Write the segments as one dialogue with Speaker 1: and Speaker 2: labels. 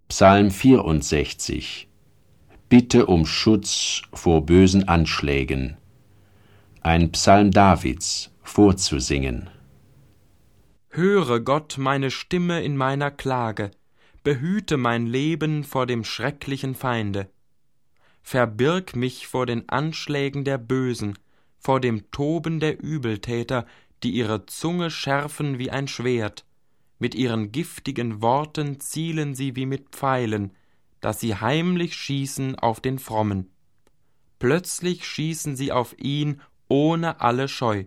Speaker 1: Psalm 64. Bitte um Schutz vor bösen Anschlägen. Ein Psalm Davids, vorzusingen.
Speaker 2: Höre, Gott, meine Stimme in meiner Klage, behüte mein Leben vor dem schrecklichen Feinde. Verbirg mich vor den Anschlägen der Bösen, vor dem Toben der Übeltäter, die ihre Zunge schärfen wie ein Schwert. Mit ihren giftigen Worten zielen sie wie mit Pfeilen, dass sie heimlich schießen auf den Frommen. Plötzlich schießen sie auf ihn ohne alle Scheu.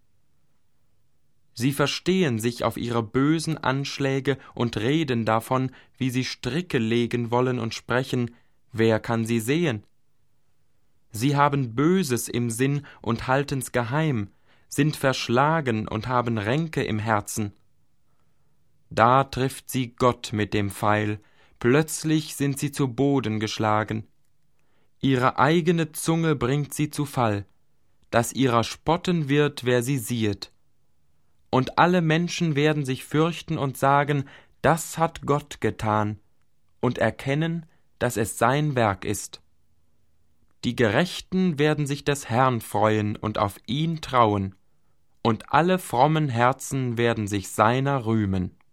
Speaker 2: Sie verstehen sich auf ihre bösen Anschläge und reden davon, wie sie Stricke legen wollen und sprechen, wer kann sie sehen? Sie haben Böses im Sinn und halten's geheim, sind verschlagen und haben Ränke im Herzen. Da trifft sie Gott mit dem Pfeil, plötzlich sind sie zu Boden geschlagen. Ihre eigene Zunge bringt sie zu Fall, dass ihrer spotten wird, wer sie siehet. Und alle Menschen werden sich fürchten und sagen, das hat Gott getan, und erkennen, dass es sein Werk ist. Die Gerechten werden sich des Herrn freuen und auf ihn trauen, und alle frommen Herzen werden sich seiner rühmen.